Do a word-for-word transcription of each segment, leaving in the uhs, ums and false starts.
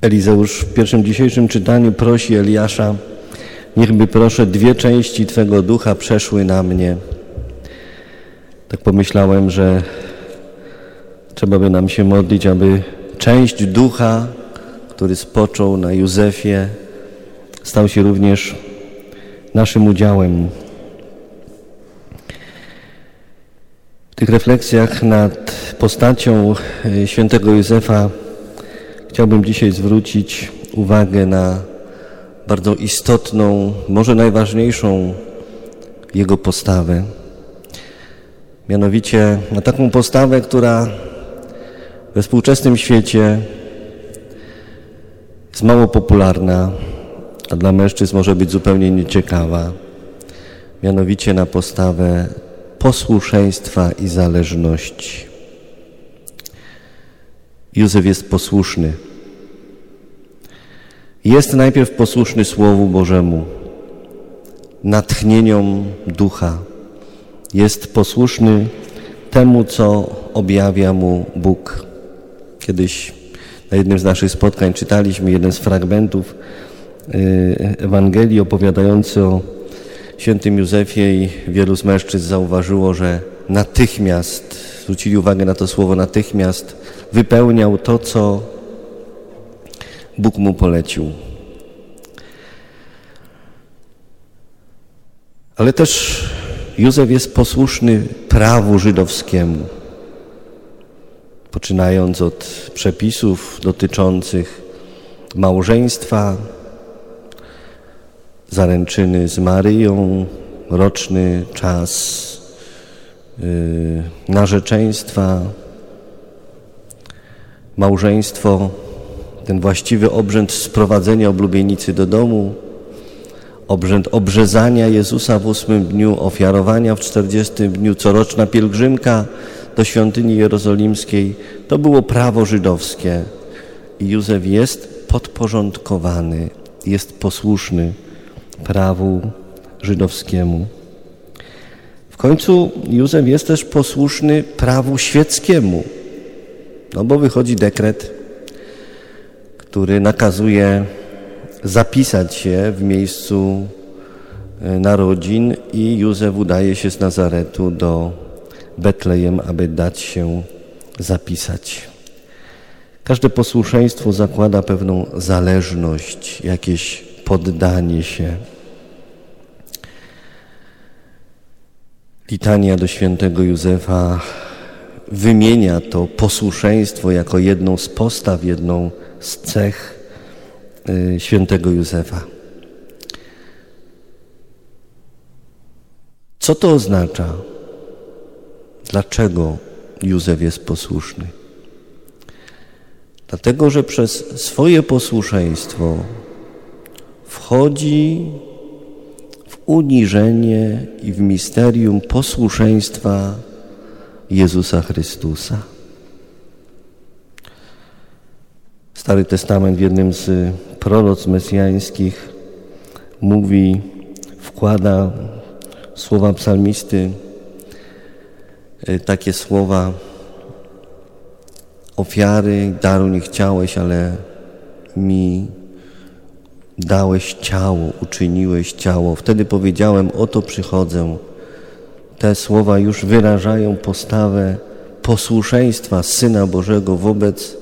Elizeusz w pierwszym dzisiejszym czytaniu prosi Eliasza: niechby proszę dwie części Twego ducha przeszły na mnie. Tak pomyślałem, że trzeba by nam się modlić, aby część ducha, który spoczął na Józefie, stał się również naszym udziałem. W tych refleksjach nad postacią świętego Józefa chciałbym dzisiaj zwrócić uwagę na bardzo istotną, może najważniejszą jego postawę. Mianowicie na taką postawę, która we współczesnym świecie jest mało popularna, a dla mężczyzn może być zupełnie nieciekawa. Mianowicie na postawę posłuszeństwa i zależności. Józef jest posłuszny. Jest najpierw posłuszny Słowu Bożemu, natchnieniom ducha. Jest posłuszny temu, co objawia mu Bóg. Kiedyś na jednym z naszych spotkań czytaliśmy jeden z fragmentów Ewangelii opowiadający o świętym Józefie i wielu z mężczyzn zauważyło, że natychmiast, zwrócili uwagę na to słowo natychmiast, wypełniał to, co Bóg mu polecił. Ale też Józef jest posłuszny prawu żydowskiemu, poczynając od przepisów dotyczących małżeństwa, zaręczyny z Maryją, roczny czas yy, narzeczeństwa, małżeństwo, ten właściwy obrzęd sprowadzenia oblubienicy do domu, obrzęd obrzezania Jezusa w ósmym dniu, ofiarowania w czterdziestym dniu, coroczna pielgrzymka do świątyni jerozolimskiej. To było prawo żydowskie i Józef jest podporządkowany, jest posłuszny prawu żydowskiemu. W końcu Józef jest też posłuszny prawu świeckiemu, no bo wychodzi dekret, który nakazuje zapisać się w miejscu narodzin i Józef udaje się z Nazaretu do Betlejem, aby dać się zapisać. Każde posłuszeństwo zakłada pewną zależność, jakieś poddanie się. Litania do świętego Józefa wymienia to posłuszeństwo jako jedną z postaw, jedną z cech y, świętego Józefa. Co to oznacza? Dlaczego Józef jest posłuszny? Dlatego, że przez swoje posłuszeństwo wchodzi w uniżenie i w misterium posłuszeństwa Jezusa Chrystusa. Stary Testament w jednym z proroc mesjańskich mówi, wkłada słowa psalmisty, takie słowa: ofiary daru nie chciałeś, ale mi dałeś ciało, uczyniłeś ciało. Wtedy powiedziałem, oto przychodzę. Te słowa już wyrażają postawę posłuszeństwa Syna Bożego wobec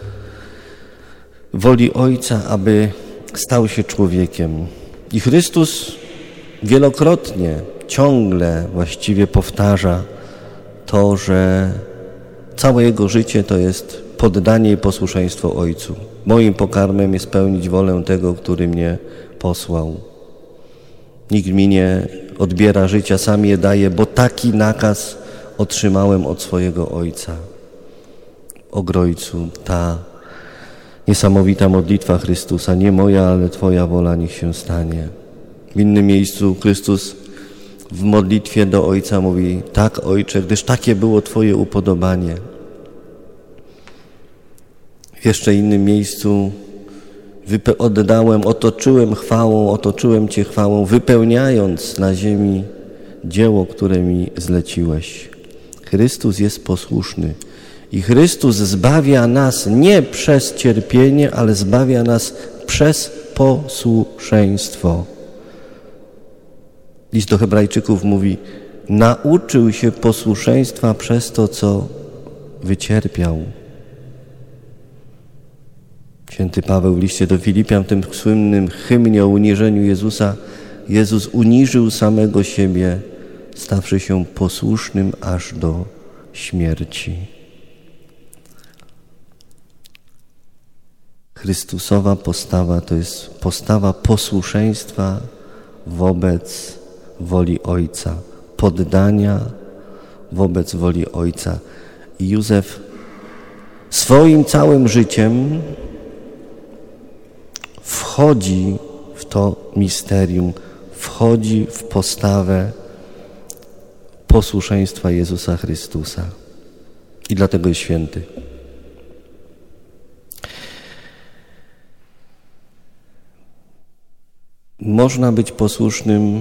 woli Ojca, aby stał się człowiekiem. I Chrystus wielokrotnie, ciągle właściwie powtarza to, że całe Jego życie to jest poddanie i posłuszeństwo Ojcu. Moim pokarmem jest pełnić wolę tego, który mnie posłał. Nikt mi nie odbiera życia, sam je daje, bo taki nakaz otrzymałem od swojego Ojca. Ogrojcu, ta niesamowita modlitwa Chrystusa, nie moja, ale Twoja wola niech się stanie. W innym miejscu Chrystus w modlitwie do Ojca mówi: tak, Ojcze, gdyż takie było Twoje upodobanie. W jeszcze innym miejscu oddałem, otoczyłem chwałą, otoczyłem Cię chwałą, wypełniając na ziemi dzieło, które mi zleciłeś. Chrystus jest posłuszny I Chrystus zbawia nas nie przez cierpienie, ale zbawia nas przez posłuszeństwo. List do Hebrajczyków mówi: nauczył się posłuszeństwa przez to, co wycierpiał. Święty Paweł w liście do Filipian, w tym słynnym hymnie o uniżeniu Jezusa, Jezus uniżył samego siebie, stawszy się posłusznym aż do śmierci. Chrystusowa postawa to jest postawa posłuszeństwa wobec woli Ojca, poddania wobec woli Ojca. I Józef swoim całym życiem wchodzi w to misterium, wchodzi w postawę posłuszeństwa Jezusa Chrystusa. I dlatego jest święty. Można być posłusznym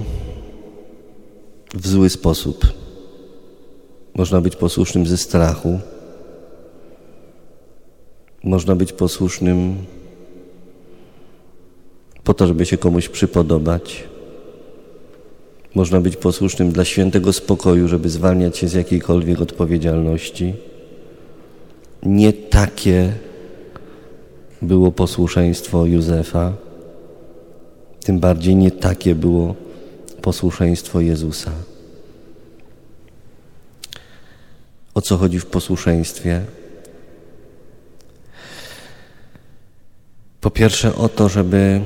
w zły sposób. Można być posłusznym ze strachu. Można być posłusznym po to, żeby się komuś przypodobać. Można być posłusznym dla świętego spokoju, żeby zwalniać się z jakiejkolwiek odpowiedzialności. Nie takie było posłuszeństwo Józefa. Tym bardziej nie takie było posłuszeństwo Jezusa. O co chodzi w posłuszeństwie? Po pierwsze o to, żeby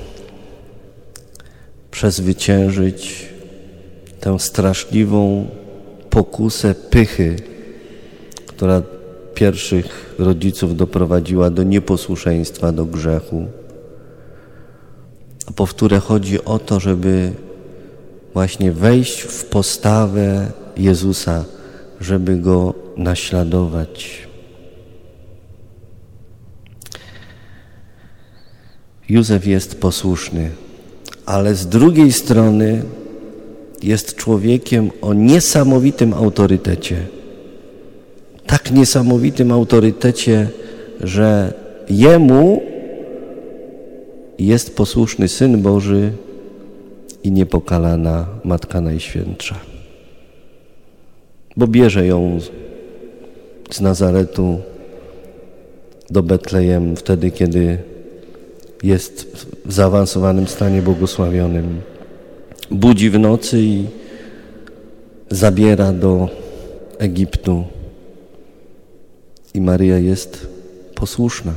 przezwyciężyć tę straszliwą pokusę pychy, która pierwszych rodziców doprowadziła do nieposłuszeństwa, do grzechu. A po wtóre chodzi o to, żeby właśnie wejść w postawę Jezusa, żeby Go naśladować. Józef jest posłuszny, ale z drugiej strony jest człowiekiem o niesamowitym autorytecie. Tak niesamowitym autorytecie, że Jemu jest posłuszny Syn Boży i niepokalana Matka Najświętsza. Bo bierze ją z Nazaretu do Betlejem wtedy, kiedy jest w zaawansowanym stanie błogosławionym. Budzi w nocy i zabiera do Egiptu. I Maryja jest posłuszna.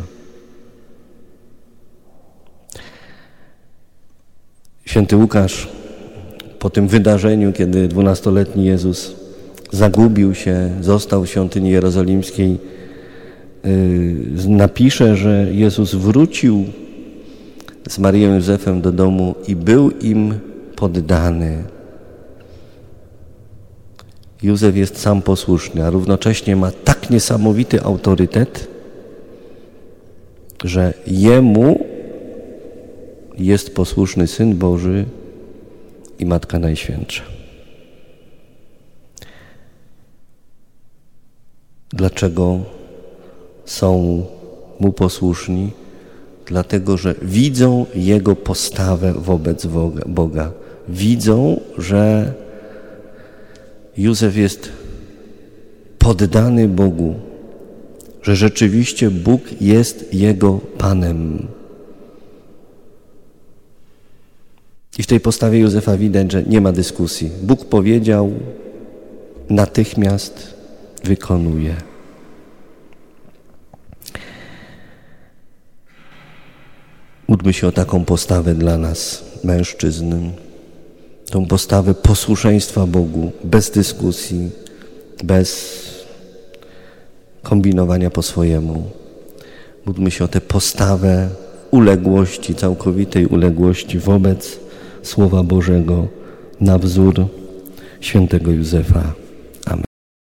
Święty Łukasz po tym wydarzeniu, kiedy dwunastoletni Jezus zagubił się, został w świątyni jerozolimskiej, napisze, że Jezus wrócił z Maryją i Józefem do domu i był im poddany. Józef jest sam posłuszny, a równocześnie ma tak niesamowity autorytet, że Jemu jest posłuszny Syn Boży i Matka Najświętsza. Dlaczego są Mu posłuszni? Dlatego, że widzą Jego postawę wobec Boga. Widzą, że Józef jest poddany Bogu, że rzeczywiście Bóg jest Jego Panem. I w tej postawie Józefa widać, że nie ma dyskusji. Bóg powiedział, natychmiast wykonuje. Módlmy się o taką postawę dla nas, mężczyzn, tą postawę posłuszeństwa Bogu, bez dyskusji, bez kombinowania po swojemu. Módlmy się o tę postawę uległości, całkowitej uległości wobec Słowa Bożego na wzór świętego Józefa.